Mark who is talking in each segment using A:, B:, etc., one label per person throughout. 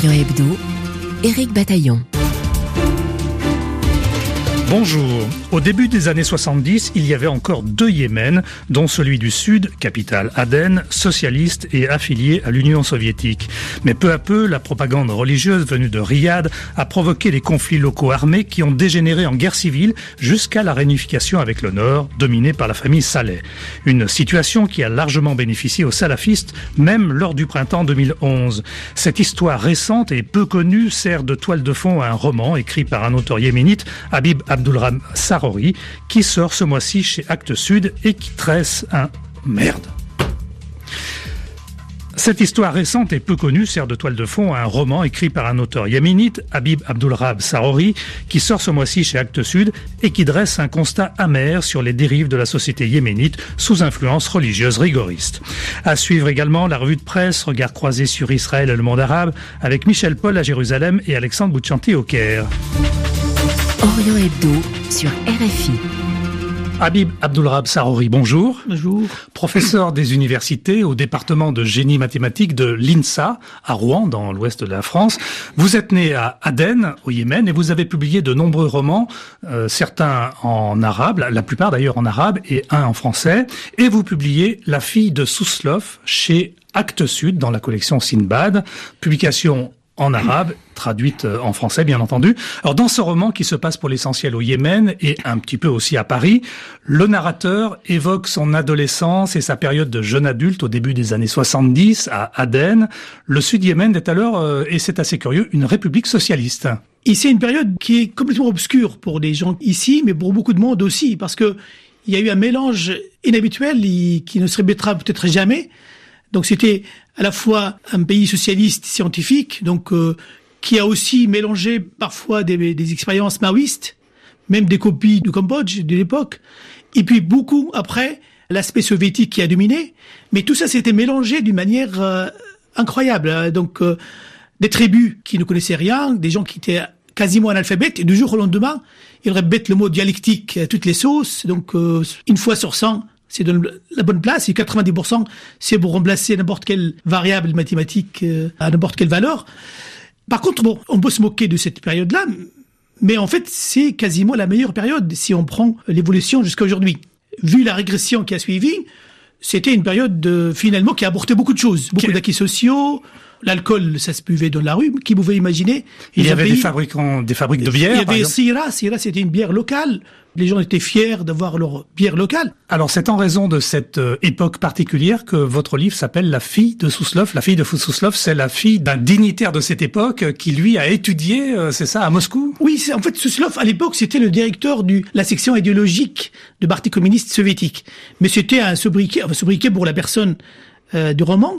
A: Orient Hebdo, Éric Bataillon.
B: Bonjour. Au début des années 70, il y avait encore 2 Yémen, dont celui du Sud, capitale Aden, socialiste et affilié à l'Union soviétique. Mais peu à peu, la propagande religieuse venue de Riyad a provoqué des conflits locaux armés qui ont dégénéré en guerre civile jusqu'à la réunification avec le Nord, dominée par la famille Saleh. Une situation qui a largement bénéficié aux salafistes, même lors du printemps 2011. Cette histoire récente et peu connue sert de toile de fond à un roman écrit par un auteur yéménite, Habib Abdulrahman Sarori, qui sort ce mois-ci chez Actes Sud et qui tresse un merde. Cette histoire récente et peu connue sert de toile de fond à un roman écrit par un auteur yéménite, Habib Abdulrahman Sarori, qui sort ce mois-ci chez Actes Sud et qui dresse un constat amer sur les dérives de la société yéménite sous influence religieuse rigoriste. À suivre également la revue de presse Regard croisé sur Israël et le monde arabe avec Michel Paul à Jérusalem et Alexandre Bouchanti au Caire.
A: Orient Hebdo sur RFI.
B: Habib Abdulrahman Sarori, bonjour.
C: Bonjour.
B: Professeur des universités au département de génie mathématique de l'INSA à Rouen, dans l'ouest de la France. Vous êtes né à Aden, au Yémen, et vous avez publié de nombreux romans, certains en arabe, la plupart d'ailleurs en arabe, et un en français. Et vous publiez La fille de Souslof chez Actes Sud, dans la collection Sinbad, publication en arabe, traduite en français, bien entendu. Alors, dans ce roman qui se passe pour l'essentiel au Yémen et un petit peu aussi à Paris, le narrateur évoque son adolescence et sa période de jeune adulte au début des années 70 à Aden. Le Sud-Yémen est alors, et c'est assez curieux, une république socialiste.
C: Et c'est une période qui est complètement obscure pour les gens ici, mais pour beaucoup de monde aussi, parce que il y a eu un mélange inhabituel qui ne se répétera peut-être jamais. Donc c'était à la fois un pays socialiste scientifique, donc qui a aussi mélangé parfois des expériences maoïstes, même des copies du Cambodge de l'époque, et puis beaucoup après l'aspect soviétique qui a dominé. Mais tout ça s'était mélangé d'une manière incroyable. Donc des tribus qui ne connaissaient rien, des gens qui étaient quasiment analphabètes, et du jour au lendemain, ils répètent le mot dialectique à toutes les sauces. Donc une fois sur 100, c'est dans la bonne place, et 90%, c'est pour remplacer n'importe quelle variable mathématique à n'importe quelle valeur. Par contre, bon, on peut se moquer de cette période-là, mais en fait, c'est quasiment la meilleure période si on prend l'évolution jusqu'à aujourd'hui. Vu la régression qui a suivi, c'était une période finalement qui a apporté beaucoup de choses, beaucoup d'acquis sociaux. L'alcool, ça se buvait dans la rue. Qui pouvait imaginer?
B: Il y avait des fabriques de bière.
C: Il y avait Syrah, c'était une bière locale. Les gens étaient fiers d'avoir leur bière locale.
B: Alors, c'est en raison de cette époque particulière que votre livre s'appelle La fille de Souslof. La fille de Souslof, c'est la fille d'un dignitaire de cette époque qui, lui, a étudié, c'est ça, à Moscou?
C: Oui, en fait, Souslof, à l'époque, c'était le directeur de la section idéologique du Parti communiste soviétique. Mais c'était un sobriquet pour la personne du roman.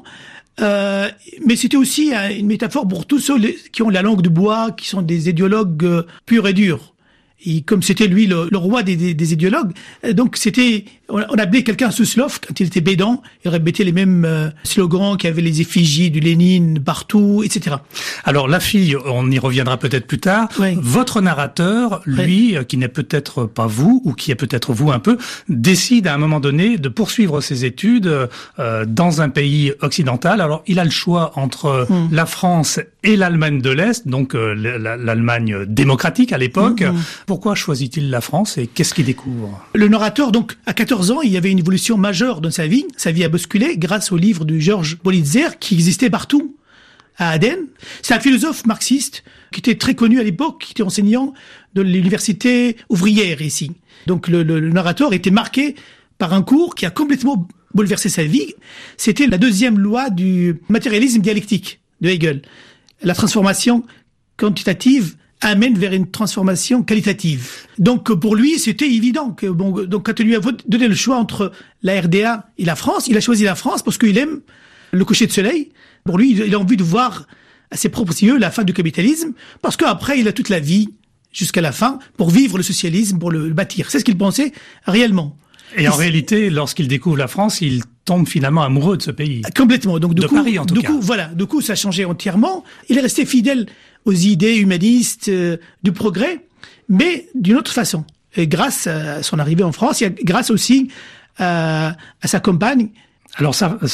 C: Mais c'était aussi une métaphore pour tous ceux qui ont la langue de bois, qui sont des idéologues purs et durs. Et comme c'était lui le roi des idéologues, donc on appelait quelqu'un Souslof quand il était bédant, il répétait les mêmes slogans qui avaient les effigies du Lénine partout, etc.
B: Alors la fille, on y reviendra peut-être plus tard.
C: Oui.
B: Votre narrateur, lui, qui n'est peut-être pas vous, ou qui est peut-être vous un peu, décide à un moment donné de poursuivre ses études dans un pays occidental. Alors il a le choix entre la France et l'Allemagne de l'Est, donc l'Allemagne démocratique à l'époque. Pourquoi choisit-il la France et qu'est-ce qu'il découvre? Le
C: narrateur, donc, à 14 ans, il y avait une évolution majeure dans sa vie. Sa vie a basculé grâce au livre de Georges Politzer qui existait partout à Aden. C'est un philosophe marxiste qui était très connu à l'époque, qui était enseignant de l'université ouvrière ici. Donc le narrateur était marqué par un cours qui a complètement bouleversé sa vie. C'était la deuxième loi du matérialisme dialectique de Hegel. La transformation quantitative amène vers une transformation qualitative. Donc pour lui, c'était évident que donc quand on lui a donné le choix entre la RDA et la France, il a choisi la France parce qu'il aime le coucher de soleil. Pour lui, il a envie de voir à ses propres yeux la fin du capitalisme, parce qu'après, il a toute la vie jusqu'à la fin pour vivre le socialisme, pour le bâtir. C'est ce qu'il pensait réellement.
B: Et en réalité, lorsqu'il découvre la France, il tombe finalement amoureux de ce pays.
C: Complètement. Donc
B: de Paris, en tout cas.
C: Du coup, ça a changé entièrement. Il est resté fidèle aux idées humanistes du progrès, mais d'une autre façon. Et grâce à son arrivée en France, grâce aussi à sa compagne,
B: Alors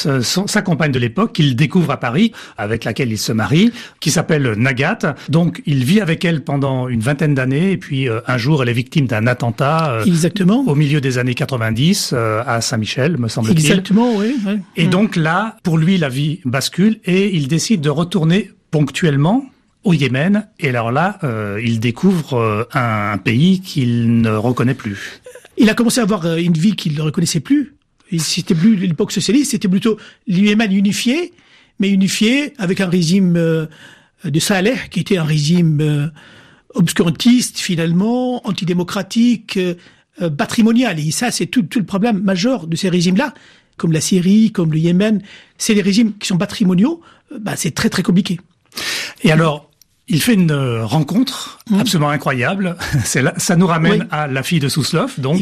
B: sa compagne de l'époque, qu'il découvre à Paris, avec laquelle il se marie, qui s'appelle Nagat. Donc il vit avec elle pendant une vingtaine d'années, et puis un jour elle est victime d'un attentat.
C: Exactement.
B: Au milieu des années 90 à Saint-Michel, me semble-t-il.
C: Exactement, oui.
B: Et donc là, pour lui, la vie bascule et il décide de retourner ponctuellement au Yémen. Et alors là, il découvre un pays qu'il ne reconnaît plus.
C: Il a commencé à avoir une vie qu'il ne reconnaissait plus. C'était plus l'époque socialiste, c'était plutôt le Yémen unifié, mais unifié avec un régime de Saleh, qui était un régime obscurantiste, finalement, antidémocratique, patrimonial. Et ça, c'est tout le problème majeur de ces régimes-là, comme la Syrie, comme le Yémen. C'est des régimes qui sont patrimoniaux, c'est très très compliqué.
B: Et alors, il fait une rencontre absolument incroyable. Ça nous ramène à la fille de Souslov, donc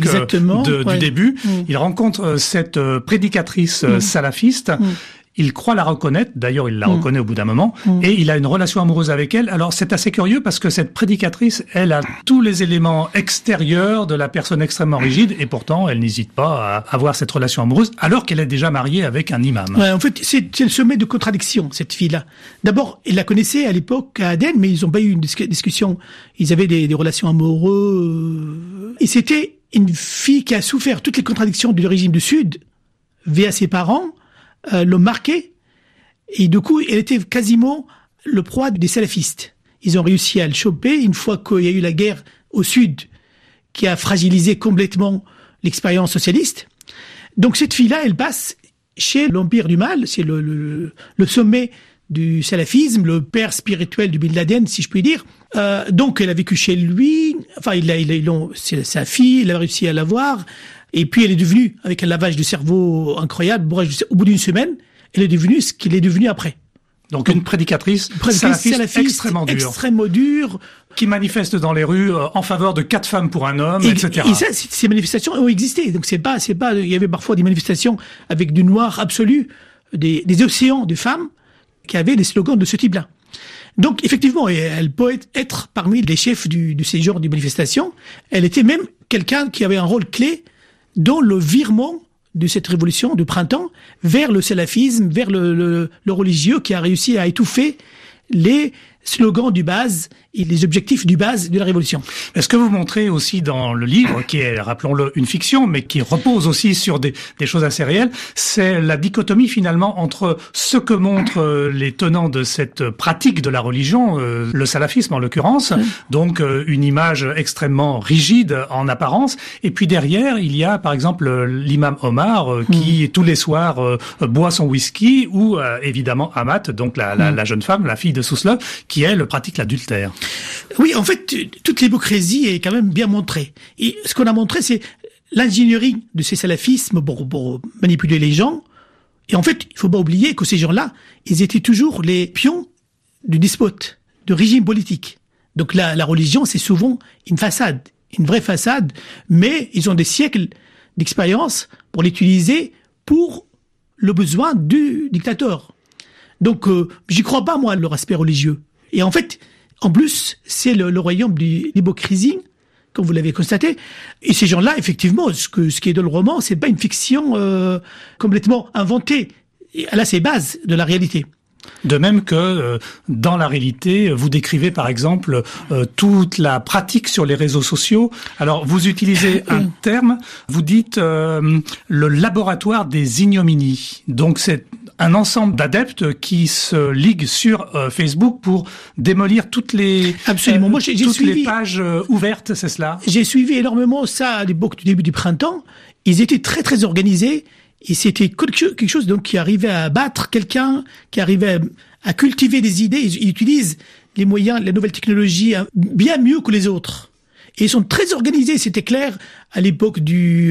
B: du début. Il rencontre cette prédicatrice salafiste. Il croit la reconnaître, d'ailleurs il la reconnaît au bout d'un moment, et il a une relation amoureuse avec elle. Alors c'est assez curieux parce que cette prédicatrice, elle a tous les éléments extérieurs de la personne extrêmement rigide, et pourtant elle n'hésite pas à avoir cette relation amoureuse, alors qu'elle est déjà mariée avec un imam.
C: Ouais, en fait, c'est le sommet de contradiction, cette fille-là. D'abord, il la connaissait à l'époque à Aden, mais ils n'ont pas eu une discussion. Ils avaient des relations amoureuses. Et c'était une fille qui a souffert toutes les contradictions du régime du Sud, via ses parents, l'ont marqué, et du coup, elle était quasiment le proie des salafistes. Ils ont réussi à le choper une fois qu'il y a eu la guerre au Sud, qui a fragilisé complètement l'expérience socialiste. Donc cette fille-là, elle passe chez l'Empire du Mal, c'est le sommet du salafisme, le père spirituel du Bin Laden, si je puis dire. Donc elle a vécu chez lui, enfin c'est sa fille, il a réussi à l'avoir. Et puis elle est devenue, avec un lavage de cerveau incroyable, au bout d'une semaine, elle est devenue ce qu'il est devenu après.
B: Donc une prédicatrice salafiste extrêmement dure, qui manifeste dans les rues en faveur de 4 femmes pour un homme, etc.
C: Et ça, ces manifestations ont existé. Donc c'est pas, il y avait parfois des manifestations avec du noir absolu, des océans de femmes qui avaient des slogans de ce type-là. Donc effectivement, elle peut être parmi les chefs de ces genres de manifestations. Elle était même quelqu'un qui avait un rôle clé dans le virement de cette révolution de printemps vers le salafisme, vers le religieux, qui a réussi à étouffer les slogans du base et les objectifs du base de la révolution.
B: Est-ce que vous montrez aussi dans le livre, qui est, rappelons-le, une fiction, mais qui repose aussi sur des choses assez réelles, c'est la dichotomie finalement entre ce que montrent les tenants de cette pratique de la religion, le salafisme en l'occurrence, donc une image extrêmement rigide en apparence, et puis derrière il y a par exemple l'imam Omar qui tous les soirs boit son whisky, ou évidemment Amat, donc la jeune femme, la fille de Souslov, qui elle pratique l'adultère.
C: Oui, en fait, toute l'hypocrisie est quand même bien montrée. Et ce qu'on a montré, c'est l'ingénierie de ces salafismes pour manipuler les gens. Et en fait, il faut pas oublier que ces gens-là, ils étaient toujours les pions du despote, du régime politique. Donc la religion, c'est souvent une façade, une vraie façade, mais ils ont des siècles d'expérience pour l'utiliser pour le besoin du dictateur. Donc, j'y crois pas, moi, leur aspect religieux. Et en fait, en plus, c'est le royaume de l'hypocrisie, comme vous l'avez constaté. Et ces gens-là, effectivement, ce qui est dans le roman, c'est pas une fiction complètement inventée. Elle a ses bases de la réalité.
B: De même que dans la réalité, vous décrivez par exemple toute la pratique sur les réseaux sociaux. Alors vous utilisez un terme, vous dites le laboratoire des ignominies. Donc c'est un ensemble d'adeptes qui se liguent sur Facebook pour démolir toutes les
C: Absolument. Moi, j'ai suivi
B: les pages ouvertes, c'est cela?
C: J'ai suivi énormément ça à l'époque du début du printemps. Ils étaient très très organisés. Et c'était quelque chose donc qui arrivait à battre quelqu'un, qui arrivait à cultiver des idées. Ils utilisent les moyens, les nouvelles technologies bien mieux que les autres. Et ils sont très organisés, c'était clair, à l'époque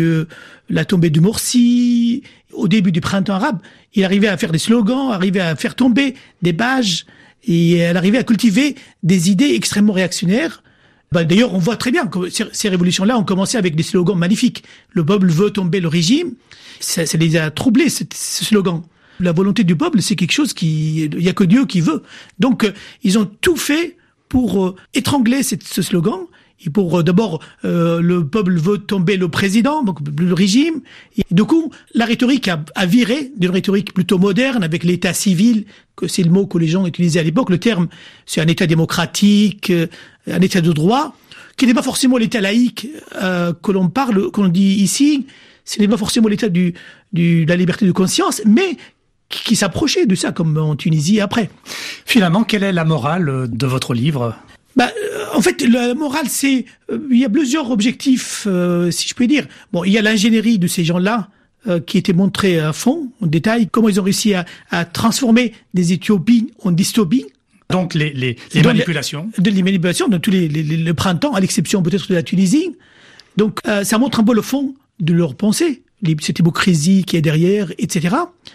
C: la tombée de Morsi, au début du printemps arabe. Il arrivait à faire des slogans, arrivait à faire tomber des pages, et elle arrivait à cultiver des idées extrêmement réactionnaires. D'ailleurs, on voit très bien que ces révolutions-là ont commencé avec des slogans magnifiques. Le peuple veut tomber le régime. Ça les a troublés, ce slogan. La volonté du peuple, c'est quelque chose il y a que Dieu qui veut. Donc, ils ont tout fait pour étrangler ce slogan. Et pour d'abord, le peuple veut tomber le président, donc le régime. Et du coup, la rhétorique a viré d'une rhétorique plutôt moderne avec l'état civil, que c'est le mot que les gens utilisaient à l'époque. Le terme, c'est un état démocratique, un état de droit, qui n'est pas forcément l'état laïque que l'on dit ici. Ce n'est pas forcément l'état de la liberté de conscience, mais qui s'approchait de ça, comme en Tunisie après.
B: Finalement, quelle est la morale de votre livre ?
C: En fait, la morale, il y a plusieurs objectifs, si je peux dire. Bon, il y a l'ingénierie de ces gens-là, qui était montrée à fond, en détail, comment ils ont réussi à transformer des Éthiopies en dystopies.
B: Donc les manipulations.
C: Les manipulations dans tous le printemps, à l'exception peut-être de la Tunisie. Donc, ça montre un peu le fond de leur pensée, cette hypocrisie qui est derrière, etc.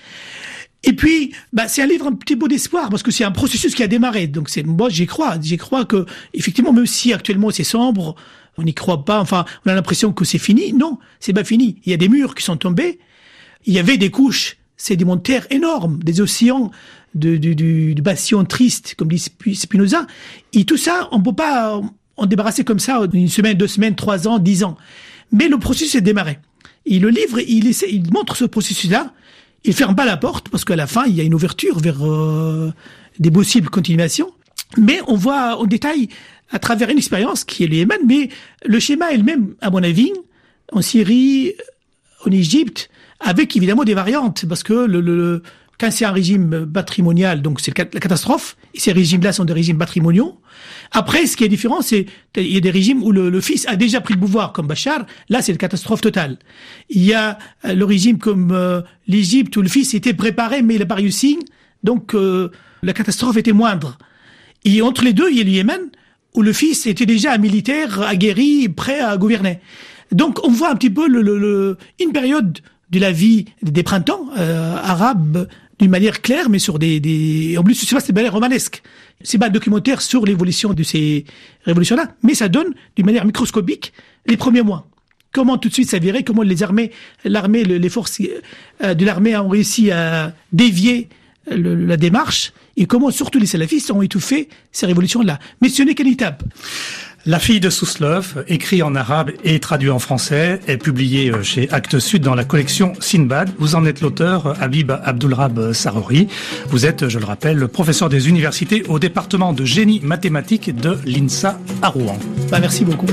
C: Et puis, c'est un livre un petit peu d'espoir parce que c'est un processus qui a démarré. Donc moi j'y crois que effectivement, même si actuellement c'est sombre, on n'y croit pas. Enfin, on a l'impression que c'est fini. Non, c'est pas fini. Il y a des murs qui sont tombés. Il y avait des couches sédimentaires énormes, des océans de bastions tristes, comme dit Spinoza. Et tout ça, on peut pas en débarrasser comme ça une semaine, 2 semaines, 3 ans, 10 ans. Mais le processus est démarré. Et le livre, il montre ce processus-là. Il ferme pas la porte parce qu'à la fin, il y a une ouverture vers des possibles continuations. Mais on voit en détail, à travers une expérience qui est le Yémen, mais le schéma est le même, à mon avis, en Syrie, en Égypte, avec évidemment des variantes, parce que quand c'est un régime patrimonial, donc c'est la catastrophe, et ces régimes-là sont des régimes patrimoniaux. Après, ce qui est différent, c'est il y a des régimes où le fils a déjà pris le pouvoir, comme Bachar. Là, c'est une catastrophe totale. Il y a le régime comme l'Égypte où le fils était préparé, mais il n'a pas réussi. Donc, la catastrophe était moindre. Et entre les deux, il y a le Yémen où le fils était déjà un militaire aguerri, prêt à gouverner. Donc, on voit un petit peu une période de la vie des printemps arabes d'une manière claire, mais sur en plus, c'est pas de manière romanesque. C'est pas un documentaire sur l'évolution de ces révolutions-là, mais ça donne d'une manière microscopique les premiers mois. Comment tout de suite ça virait, comment les forces de l'armée ont réussi à dévier la démarche, et comment surtout les salafistes ont étouffé ces révolutions-là. Mais ce n'est qu'une étape.
B: La fille de Souslov, écrit en arabe et traduit en français, est publié chez Actes Sud dans la collection Sinbad. Vous en êtes l'auteur, Habib Abdulrab Sarori. Vous êtes, je le rappelle, professeur des universités au département de génie mathématique de l'INSA à Rouen.
C: Merci beaucoup.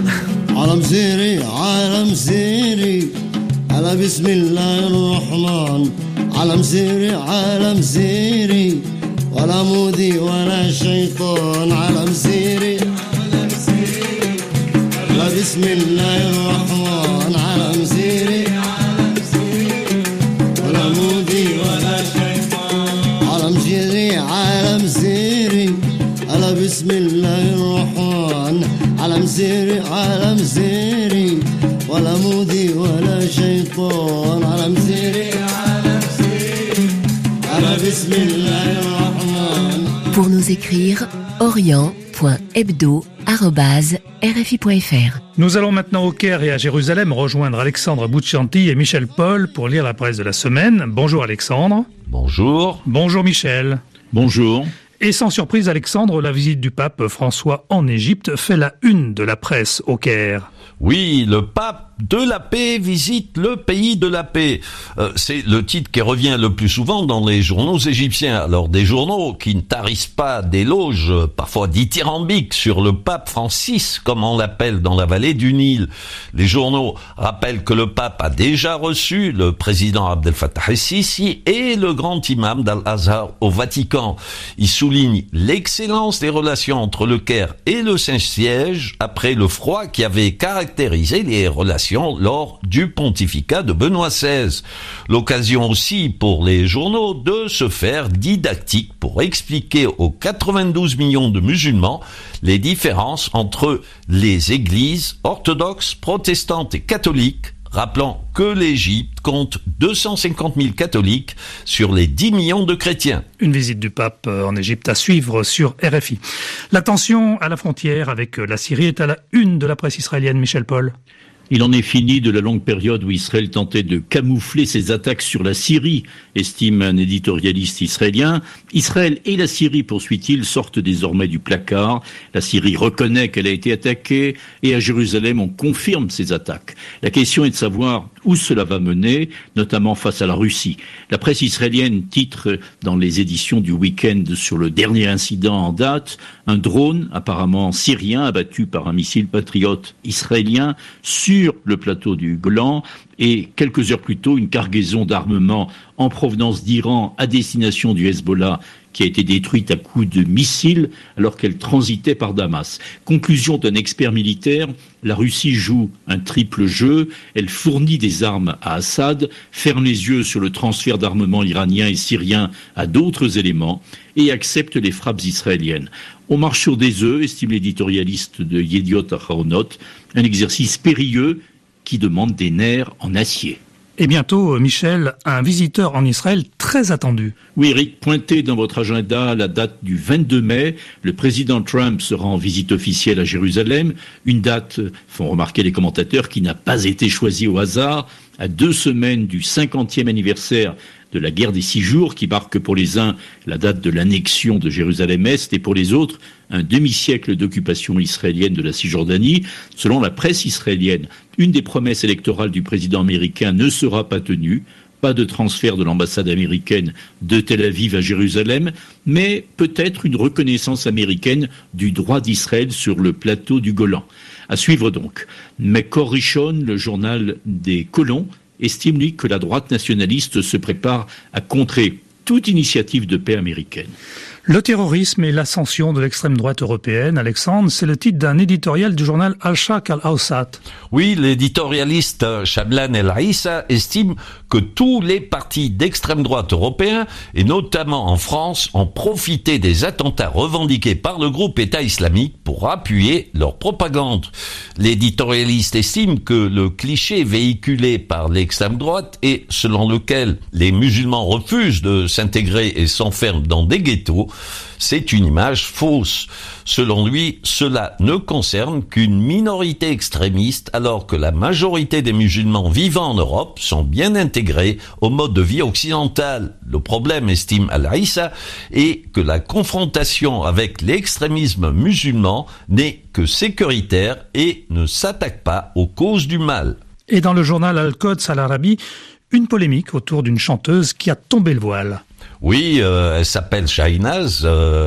D: بسم الله الرحمن على مزيري ولا مودي ولا شيطان على مزيري على مزيري على بسم الله الرحمن على مزيري على مزيري ولا مودي ولا شيطان على مزيري على مزيري على بسم الله الرحمن.
A: Pour nous écrire, orient.hebdo@rfi.fr.
B: Nous allons maintenant au Caire et à Jérusalem rejoindre Alexandre Bouchanti et Michel Paul pour lire la presse de la semaine. Bonjour Alexandre.
E: Bonjour.
B: Bonjour Michel.
E: Bonjour.
B: Et sans surprise Alexandre, la visite du pape François en Égypte fait la une de la presse au Caire.
E: Oui, le pape de la paix visite le pays de la paix. C'est le titre qui revient le plus souvent dans les journaux égyptiens. Alors des journaux qui ne tarissent pas d'éloges, parfois dithyrambiques, sur le pape Francis, comme on l'appelle dans la vallée du Nil. Les journaux rappellent que le pape a déjà reçu le président Abdel Fattah el-Sisi et le grand imam d'Al-Azhar au Vatican. Ils soulignent l'excellence des relations entre le Caire et le Saint-Siège après le froid qui avait caractérisé les relations lors du pontificat de Benoît XVI. L'occasion aussi pour les journaux de se faire didactique pour expliquer aux 92 millions de musulmans les différences entre les églises orthodoxes, protestantes et catholiques, rappelant que l'Égypte compte 250 000 catholiques sur les 10 millions de chrétiens.
B: Une visite du pape en Égypte à suivre sur RFI. La tension à la frontière avec la Syrie est à la une de la presse israélienne, Michel Paul.
F: Il en est fini de la longue période où Israël tentait de camoufler ses attaques sur la Syrie, estime un éditorialiste israélien. Israël et la Syrie, poursuit-il, sortent désormais du placard. La Syrie reconnaît qu'elle a été attaquée et à Jérusalem, on confirme ces attaques. La question est de savoir où cela va mener, notamment face à la Russie. La presse israélienne titre dans les éditions du week-end sur le dernier incident en date, un drone apparemment syrien abattu par un missile patriote israélien sur le plateau du Golan et quelques heures plus tôt une cargaison d'armement en provenance d'Iran à destination du Hezbollah qui a été détruite à coups de missiles alors qu'elle transitait par Damas. Conclusion d'un expert militaire, la Russie joue un triple jeu, elle fournit des armes à Assad, ferme les yeux sur le transfert d'armement iranien et syrien à d'autres éléments et accepte les frappes israéliennes. On marche sur des œufs, estime l'éditorialiste de Yediot Ahronot, un exercice périlleux qui demande des nerfs en acier.
B: Et bientôt, Michel, un visiteur en Israël très attendu.
F: Oui, Eric, pointez dans votre agenda la date du 22 mai. Le président Trump sera en visite officielle à Jérusalem. Une date, font remarquer les commentateurs, qui n'a pas été choisie au hasard. À 2 semaines du 50e anniversaire de la guerre des 6 jours, qui marque pour les uns la date de l'annexion de Jérusalem-Est et pour les autres un demi-siècle d'occupation israélienne de la Cisjordanie. Selon la presse israélienne, une des promesses électorales du président américain ne sera pas tenue. Pas de transfert de l'ambassade américaine de Tel Aviv à Jérusalem, mais peut-être une reconnaissance américaine du droit d'Israël sur le plateau du Golan. À suivre donc. Mais Makor Rishon, le journal des colons, estime lui que la droite nationaliste se prépare à contrer toute initiative de paix américaine.
B: Le terrorisme et l'ascension de l'extrême droite européenne, Alexandre, c'est le titre d'un éditorial du journal Al-Sharq Al-Awsat.
E: Oui, l'éditorialiste Shablan El-Aissa estime que tous les partis d'extrême droite européens, et notamment en France, ont profité des attentats revendiqués par le groupe État islamique pour appuyer leur propagande. L'éditorialiste estime que le cliché véhiculé par l'extrême droite et selon lequel les musulmans refusent de s'intégrer et s'enferment dans des ghettos, c'est une image fausse. Selon lui, cela ne concerne qu'une minorité extrémiste alors que la majorité des musulmans vivant en Europe sont bien intégrés au mode de vie occidental. Le problème, estime Al-Aissa, est que la confrontation avec l'extrémisme musulman n'est que sécuritaire et ne s'attaque pas aux causes du mal.
B: Et dans le journal Al-Quds Al-Arabi, une polémique autour d'une chanteuse qui a tombé le voile.
E: Oui, elle s'appelle Shahinaz,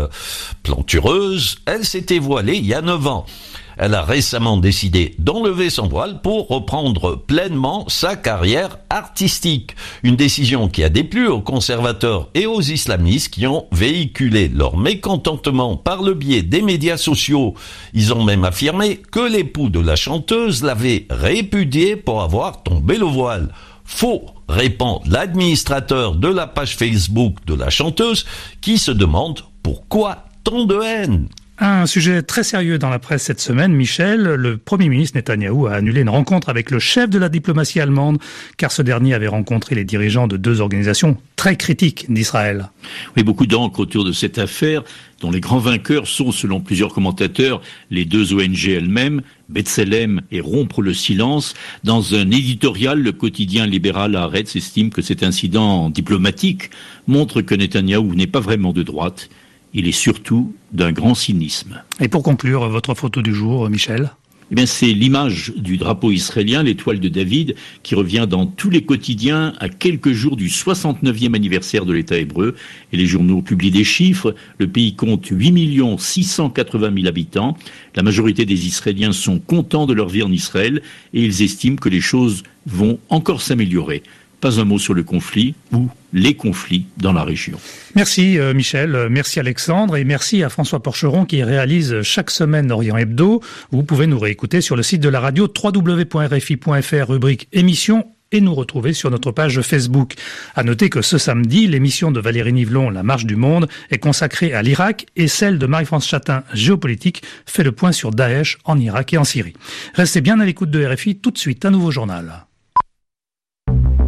E: plantureuse. Elle s'était voilée il y a 9 ans. Elle a récemment décidé d'enlever son voile pour reprendre pleinement sa carrière artistique. Une décision qui a déplu aux conservateurs et aux islamistes qui ont véhiculé leur mécontentement par le biais des médias sociaux. Ils ont même affirmé que l'époux de la chanteuse l'avait répudiée pour avoir tombé le voile. Faux, répond l'administrateur de la page Facebook de la chanteuse qui se demande pourquoi tant de haine.
B: Un sujet très sérieux dans la presse cette semaine, Michel. Le Premier ministre Netanyahou a annulé une rencontre avec le chef de la diplomatie allemande, car ce dernier avait rencontré les dirigeants de 2 organisations très critiques d'Israël.
F: Oui, beaucoup d'encre autour de cette affaire, dont les grands vainqueurs sont, selon plusieurs commentateurs, les 2 ONG elles-mêmes, B'Tselem et Rompre le silence. Dans un éditorial, le quotidien libéral Haaretz estime que cet incident diplomatique montre que Netanyahou n'est pas vraiment de droite. Il est surtout d'un grand cynisme.
B: Et pour conclure, votre photo du jour, Michel ?
F: Eh bien, c'est l'image du drapeau israélien, l'étoile de David, qui revient dans tous les quotidiens à quelques jours du 69e anniversaire de l'État hébreu. Et les journaux publient des chiffres. Le pays compte 8 680 000 habitants. La majorité des Israéliens sont contents de leur vie en Israël et ils estiment que les choses vont encore s'améliorer. Pas un mot sur le conflit ou les conflits dans la région.
B: Merci Michel, merci Alexandre et merci à François Porcheron qui réalise chaque semaine Orient Hebdo. Vous pouvez nous réécouter sur le site de la radio www.rfi.fr rubrique émission et nous retrouver sur notre page Facebook. À noter que ce samedi, l'émission de Valérie Nivelon, La Marche du Monde, est consacrée à l'Irak et celle de Marie-France Chatin, Géopolitique, fait le point sur Daesh en Irak et en Syrie. Restez bien à l'écoute de RFI, tout de suite un nouveau journal.